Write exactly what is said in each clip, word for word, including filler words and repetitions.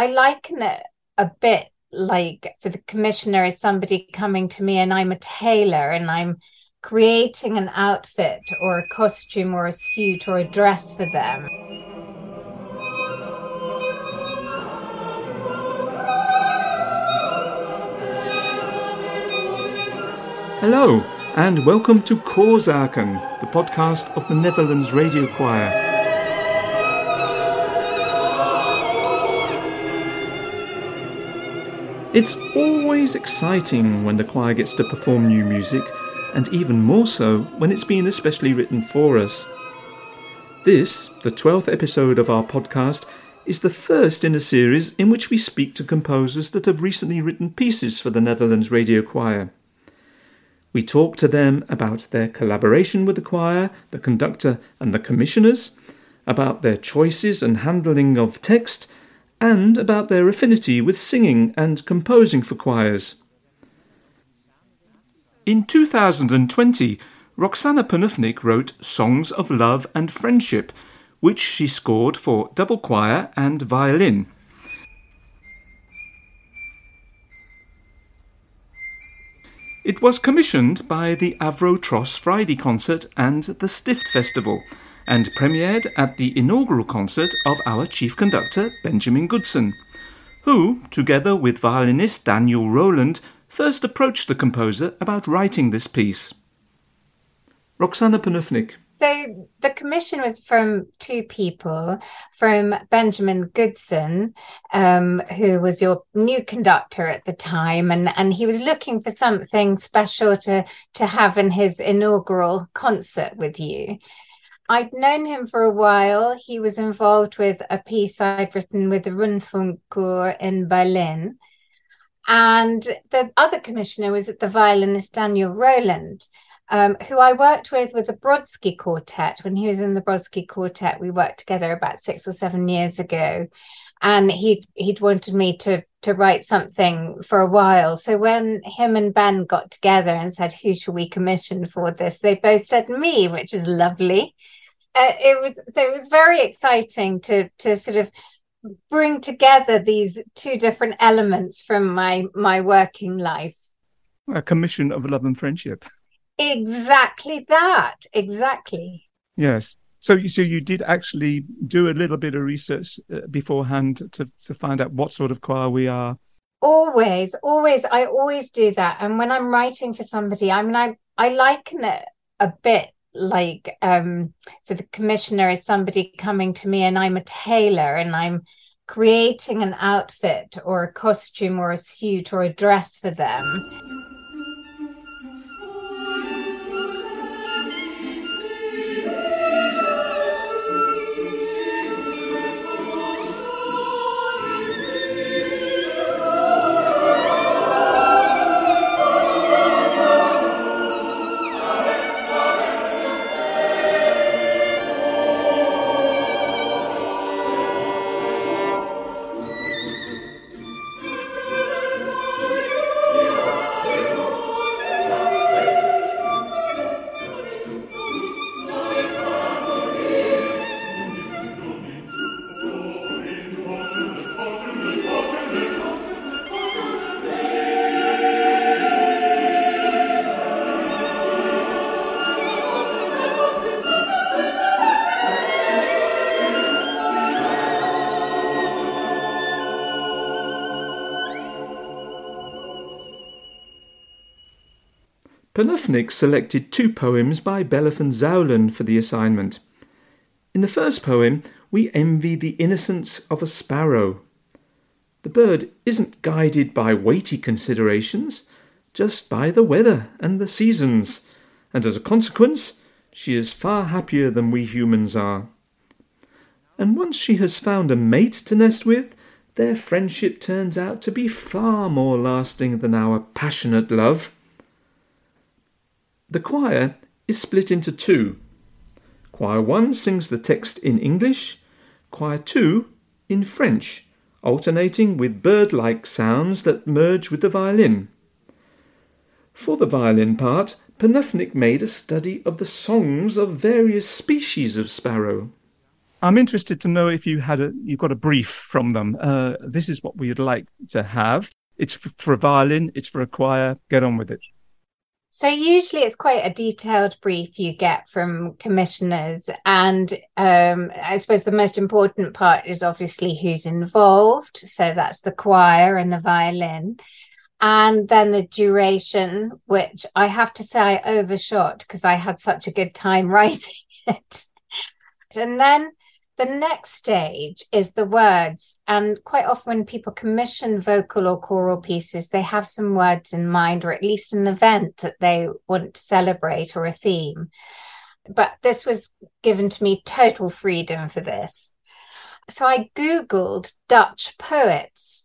I liken it a bit like, so the commissioner is somebody coming to me and I'm a tailor and I'm creating an outfit or a costume or a suit or a dress for them. Hello, and welcome to Koorzaken, the podcast of the Netherlands Radio Choir. It's always exciting when the choir gets to perform new music, and even more so when it's been especially written for us. This, the twelfth episode of our podcast, is the first in a series in which we speak to composers that have recently written pieces for the Netherlands Radio Choir. We talk to them about their collaboration with the choir, the conductor and the commissioners, about their choices and handling of text, and about their affinity with singing and composing for choirs. In two thousand twenty, Roxana Panufnik wrote Songs of Love and Friendship, which she scored for double choir and violin. It was commissioned by the Avro Tros Friday concert and the Stift Festival, and premiered at the inaugural concert of our chief conductor, Benjamin Goodson, who, together with violinist Daniel Rowland, first approached the composer about writing this piece. Roxana Panufnik. So the commission was from two people, from Benjamin Goodson, um, who was your new conductor at the time, and, and he was looking for something special to, to have in his inaugural concert with you. I'd known him for a while. He was involved with a piece I'd written with the Rundfunkchor in Berlin. And the other commissioner was the violinist Daniel Rowland, Um, who I worked with with the Brodsky Quartet. When he was in the Brodsky Quartet, we worked together about six or seven years ago, and he'd he'd wanted me to to write something for a while. So when him and Ben got together and said, "Who shall we commission for this?" they both said me, which is lovely. Uh, it was so it was very exciting to to sort of bring together these two different elements from my my working life. A commission of love and friendship. Exactly that. Exactly. Yes. So, so you did actually do a little bit of research uh, beforehand to, to find out what sort of choir we are. Always, always. I always do that. And when I'm writing for somebody, I mean, I, I liken it a bit like, um, so the commissioner is somebody coming to me and I'm a tailor and I'm creating an outfit or a costume or a suit or a dress for them. Panufnik selected two poems by Bella van Zoulen for the assignment. In the first poem, we envy the innocence of a sparrow. The bird isn't guided by weighty considerations, just by the weather and the seasons, and as a consequence, she is far happier than we humans are. And once she has found a mate to nest with, their friendship turns out to be far more lasting than our passionate love. The choir is split into two. Choir one sings the text in English, Choir two in French, alternating with bird-like sounds that merge with the violin. For the violin part, Panufnik made a study of the songs of various species of sparrow. I'm interested to know if you had a, you got a brief from them. Uh, this is what we'd like to have. It's for, for a violin, it's for a choir. Get on with it. So usually it's quite a detailed brief you get from commissioners. And um, I suppose the most important part is obviously who's involved. So that's the choir and the violin. And then the duration, which I have to say I overshot because I had such a good time writing it. And then the next stage is the words. And quite often when people commission vocal or choral pieces, they have some words in mind, or at least an event that they want to celebrate or a theme. But this was given to me total freedom for this. So I Googled Dutch poets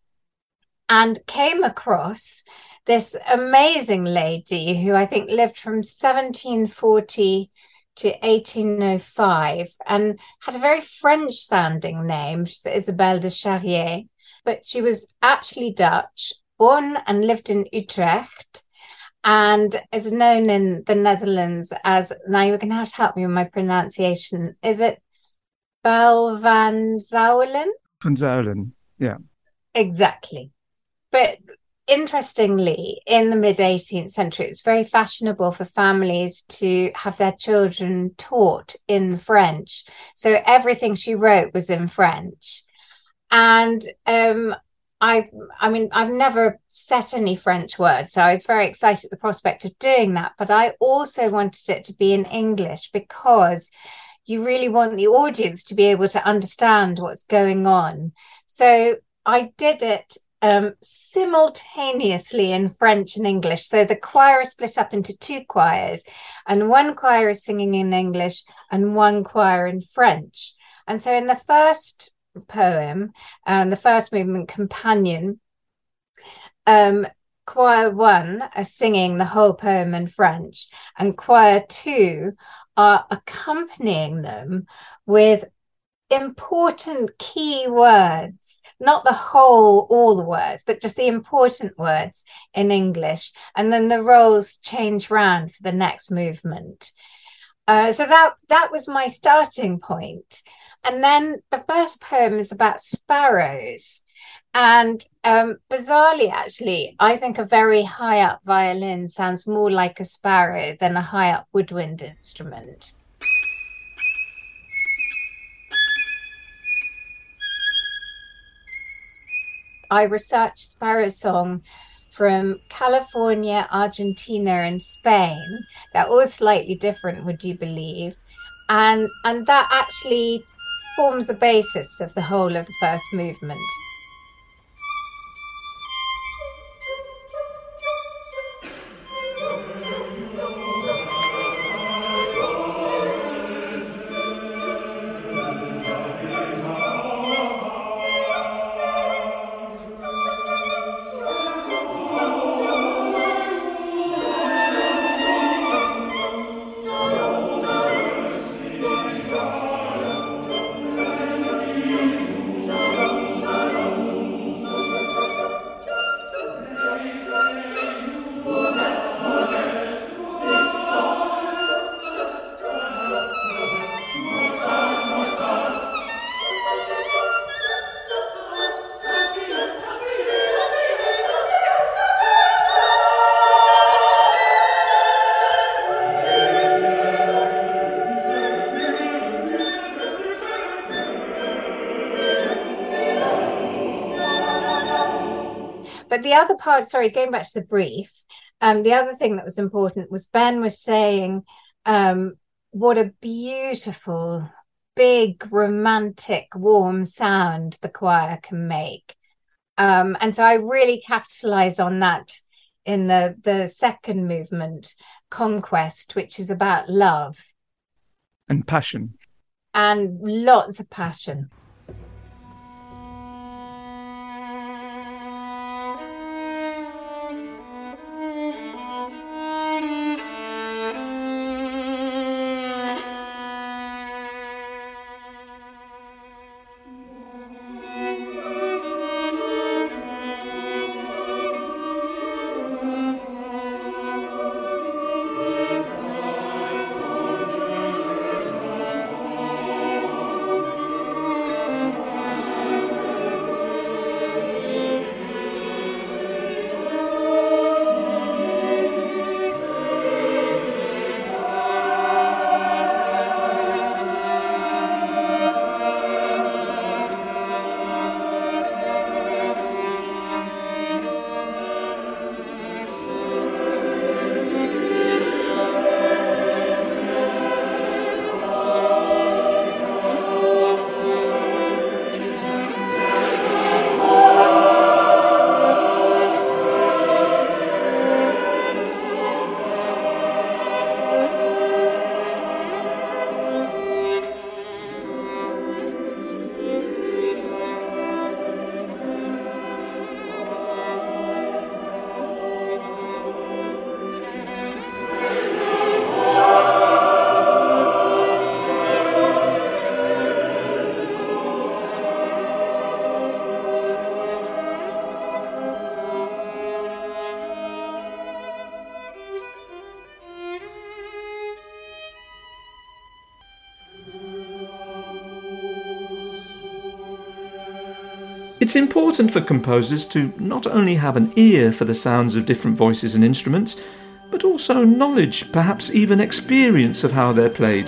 and came across this amazing lady who I think lived from seventeen forty to eighteen oh five and had a very French sounding name. She's Isabelle de Charrier, but she was actually Dutch, born and lived in Utrecht, and is known in the Netherlands as, now you're going to have to help me with my pronunciation, is it Belle van Zouwelen? Van Zouwelen, yeah. Exactly. But interestingly, in the mid-eighteenth century, it was very fashionable for families to have their children taught in French. So everything she wrote was in French. And um, I, I mean, I've never set any French words, so I was very excited at the prospect of doing that. But I also wanted it to be in English because you really want the audience to be able to understand what's going on. So I did it Um, simultaneously in French and English. So the choir is split up into two choirs, and one choir is singing in English and one choir in French. And so in the first poem, um, the first movement, Companion, um, choir one are singing the whole poem in French, and choir two are accompanying them with important key words, not the whole, all the words, but just the important words in English. And then the roles change round for the next movement. Uh, so that that was my starting point. And then the first poem is about sparrows. And um, bizarrely, actually, I think a very high up violin sounds more like a sparrow than a high up woodwind instrument. I researched sparrow song from California, Argentina, and Spain. They're all slightly different, would you believe? And, and that actually forms the basis of the whole of the first movement. But the other part, sorry, going back to the brief, um, the other thing that was important was Ben was saying um, what a beautiful, big, romantic, warm sound the choir can make. Um, and so I really capitalize on that in the, the second movement, Conquest, which is about love. And passion. And lots of passion. It's important for composers to not only have an ear for the sounds of different voices and instruments, but also knowledge, perhaps even experience of how they're played.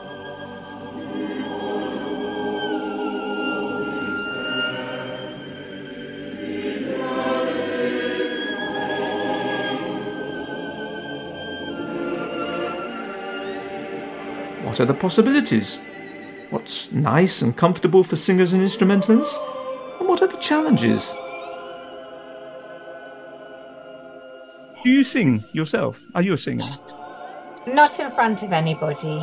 What are the possibilities? What's nice and comfortable for singers and instrumentalists? And what are the challenges? Do you sing yourself? Are you a singer? Not in front of anybody.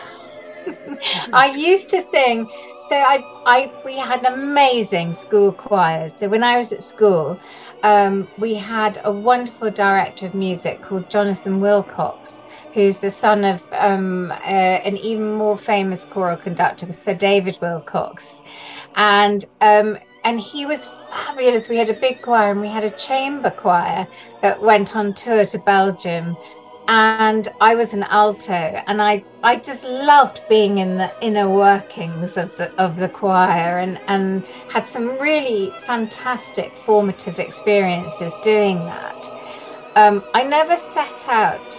I used to sing. So I, I, we had amazing school choirs. So when I was at school, um, we had a wonderful director of music called Jonathan Wilcox, who's the son of um, uh, an even more famous choral conductor, Sir David Wilcox. And um, and he was fabulous. We had a big choir and we had a chamber choir that went on tour to Belgium. And I was an alto, and I, I just loved being in the inner workings of the of the choir, and, and had some really fantastic formative experiences doing that. Um, I never set out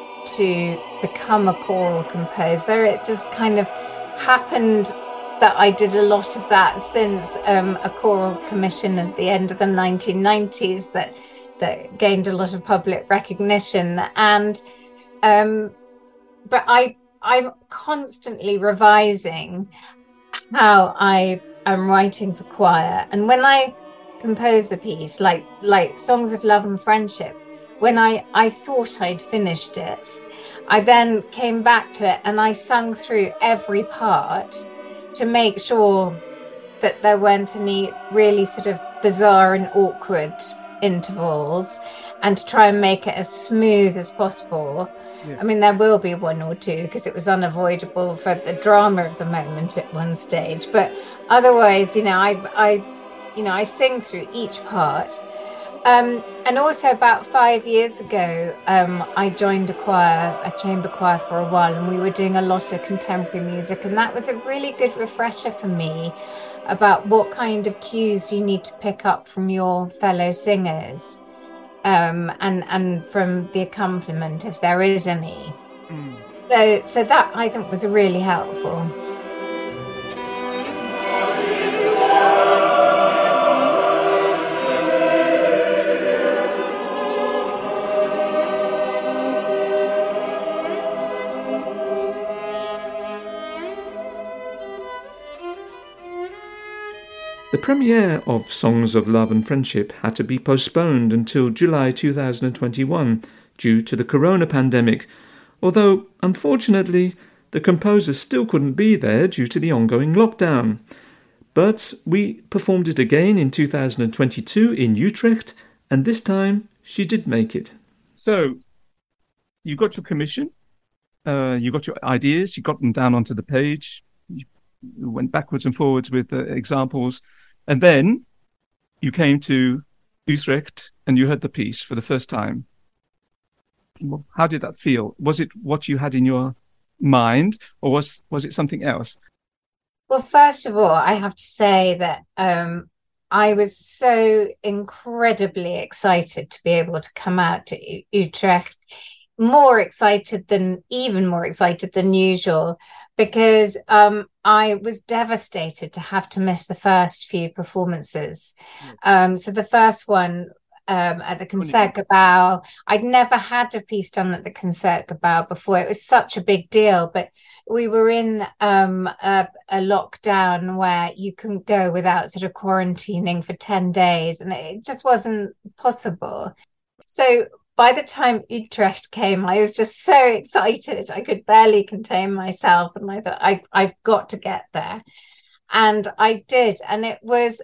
to become a choral composer. It just kind of happened that I did a lot of that since um, a choral commission at the end of the nineteen nineties that that gained a lot of public recognition. And um, but I I'm constantly revising how I am writing for choir. And when I compose a piece like like Songs of Love and Friendship, when I, I thought I'd finished it, I then came back to it and I sung through every part to make sure that there weren't any really sort of bizarre and awkward intervals, and to try and make it as smooth as possible. Yeah. I mean, there will be one or two because it was unavoidable for the drama of the moment at one stage, but otherwise, you know, I, I, you know, I sing through each part. Um, and also about five years ago, um, I joined a choir, a chamber choir for a while, and we were doing a lot of contemporary music. And that was a really good refresher for me about what kind of cues you need to pick up from your fellow singers, um, and, and from the accompaniment, if there is any. Mm. So, so that I think was really helpful. The premiere of Songs of Love and Friendship had to be postponed until July two thousand twenty-one due to the corona pandemic, although, unfortunately, the composer still couldn't be there due to the ongoing lockdown. But we performed it again in two thousand twenty-two in Utrecht, and this time she did make it. So, you got your commission, uh, you got your ideas, you got them down onto the page, you went backwards and forwards with uh, examples, and then you came to Utrecht and you heard the piece for the first time. How did that feel? Was it what you had in your mind, or was was it something else? Well, first of all, I have to say that um, I was so incredibly excited to be able to come out to U- Utrecht, more excited than, even more excited than usual, because um, I was devastated to have to miss the first few performances. Mm. Um, so the first one um, at the Concertgebouw, I'd never had a piece done at the Concertgebouw before. It was such a big deal, but we were in um, a, a lockdown where you couldn't go without sort of quarantining for ten days, and it just wasn't possible. So by the time Utrecht came, I was just so excited. I could barely contain myself. And I thought, I, I've got to get there. And I did. And it was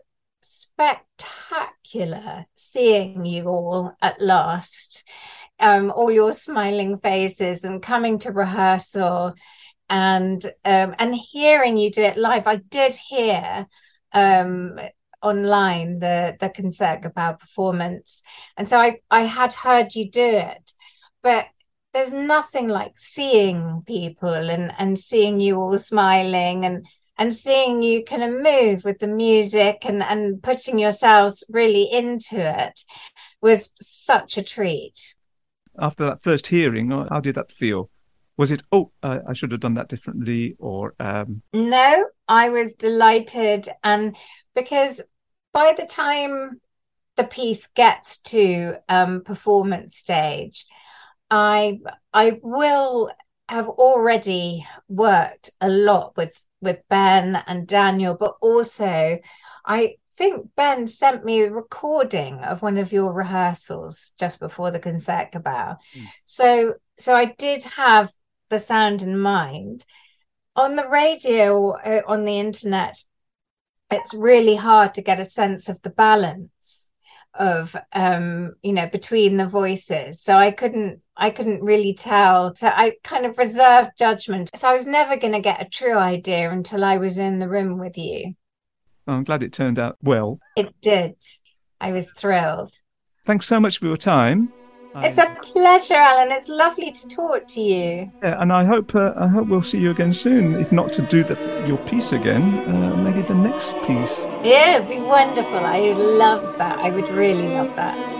spectacular seeing you all at last, um, all your smiling faces, and coming to rehearsal, and um, and hearing you do it live. I did hear um online the the Concertgebouw performance, and so I I had heard you do it, but there's nothing like seeing people and and seeing you all smiling and and seeing you kind of move with the music and, and putting yourselves really into it was such a treat. After that first hearing, how did that feel? Was it, oh, uh, I should have done that differently, or... Um... No, I was delighted. And because by the time the piece gets to um, performance stage, I I will have already worked a lot with, with Ben and Daniel, but also I think Ben sent me a recording of one of your rehearsals just before the Concertgebouw. Mm. So, so I did have the sound in mind. On the radio, uh, on the internet, it's really hard to get a sense of the balance of um you know between the voices, so I couldn't I couldn't really tell, so I kind of reserved judgment. So I was never going to get a true idea until I was in the room with you. I'm glad it turned out well. It did. I was thrilled. Thanks so much for your time. It's a pleasure, Alan. It's lovely to talk to you. Yeah, and I hope uh, I hope we'll see you again soon. If not to do the, your piece again, uh, maybe the next piece. Yeah, it'd be wonderful. I would love that. I would really love that.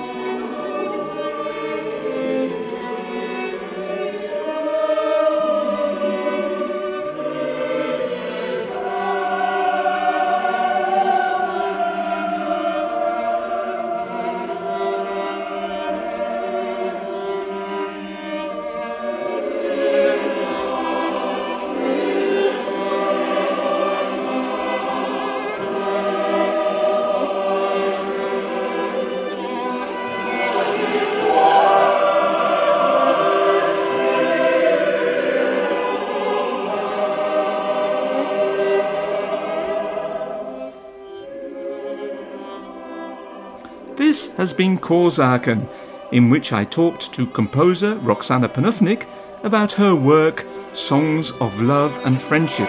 This has been Koorzaken, in which I talked to composer Roxana Panufnik about her work, Songs of Love and Friendship.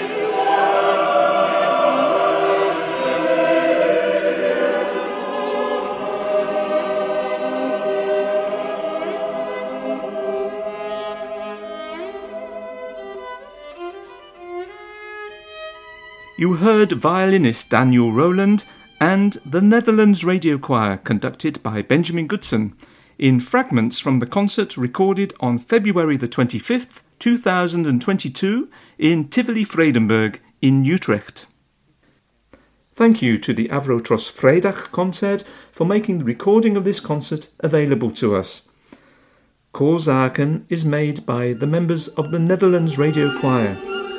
You heard violinist Daniel Rowland and the Netherlands Radio Choir, conducted by Benjamin Goodson, in fragments from the concert recorded on February the twenty-fifth, two thousand twenty-two in Tivoli Vredenburg in Utrecht. Thank you to the Avrotros Vrijdag Concert for making the recording of this concert available to us. Koorzaken is made by the members of the Netherlands Radio Choir.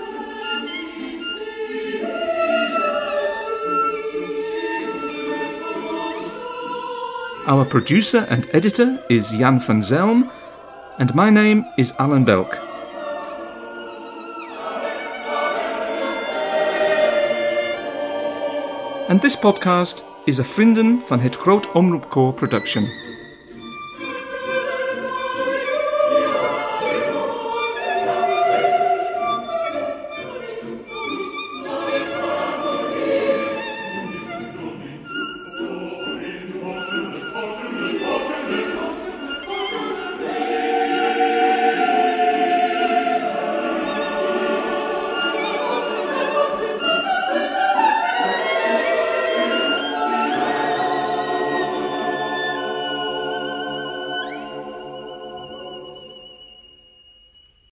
Our producer and editor is Jan van Zelm, and my name is Alan Belk. And this podcast is a Vrienden van het Groot Omroepkoor production.